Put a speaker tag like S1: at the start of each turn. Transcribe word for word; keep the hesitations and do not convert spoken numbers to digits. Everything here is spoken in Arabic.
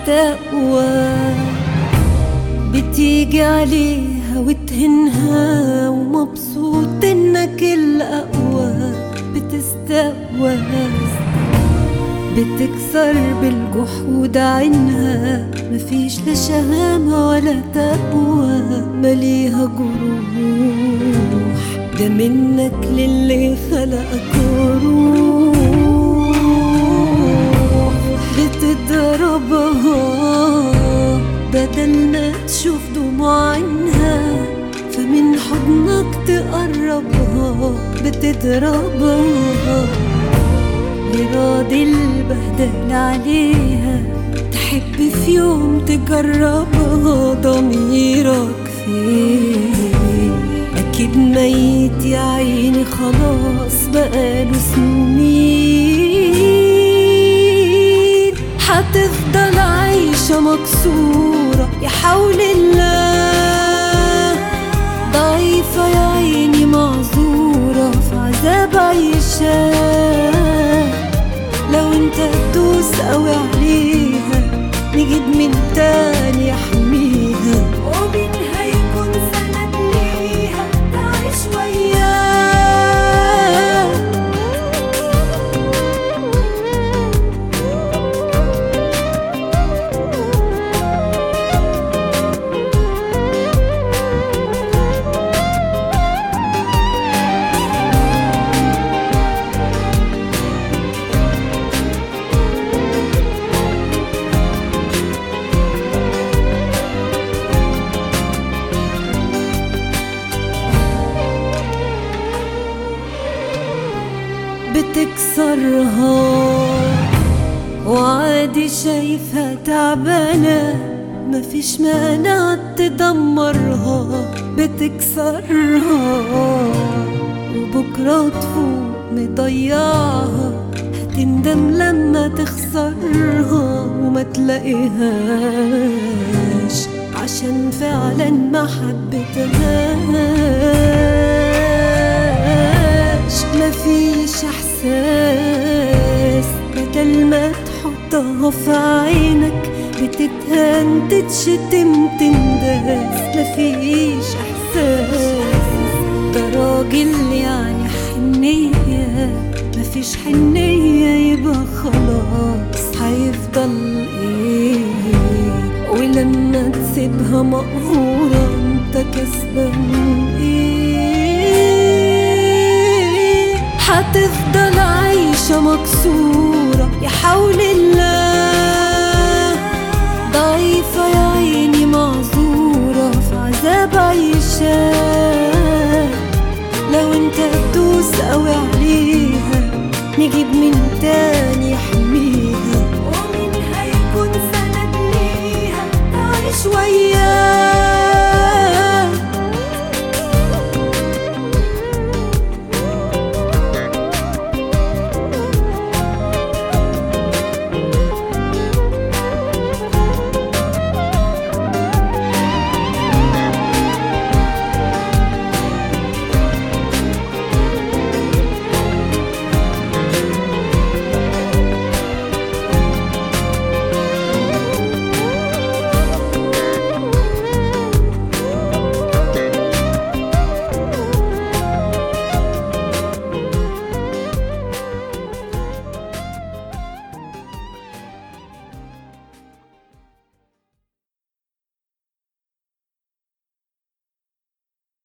S1: تستقوى، بتيجي عليها وتهنها ومبسوط انك الأقوى. بتستقوى بتكسر بالجحود عينها، مفيش لا شهامة ولا تقوى، مليها جروح، ده منك للي خلقك روح. بتضربها بدل ما تشوف دموع عينها، فمن حضنك تقربها. بتضربها لراضي البهدل عليها، تحب في يوم تجربها. ضميرك فين؟ أكيد ميت يا عيني خلاص بقاله سنين. هتفضل عايشة مكسورة يا حول الله، ضعيفة يا عيني معذورة في عذاب عيشها. لو انت تدوس قوي عليها نجيب من تاني يحميها، ومين هيكون سند ليها تعيش وياه. بتكسرها وعادي شايفها تعبانة، مفيش مانع تدمرها. بتكسرها وبكرة تفوق مضيعها، هتندم لما تخسرها وما تلاقيهاش، عشان فعلا ما حبيتهاش. مفيش احساس بدل ما تحطها في عينك، بتتهان تتشتم تنداس. مفيش احساس ده راجل يعني حنية، مفيش حنية يبقى خلاص هيفضل ايه؟ ولما تسيبها مقهورة انت كسبان ايه؟ هتفضل عايشة مكسورة يا حول الله، ضعيفة يا عيني معذورة في عذاب عيشها. لو انت تدوس قوي عليها نجيب من تاني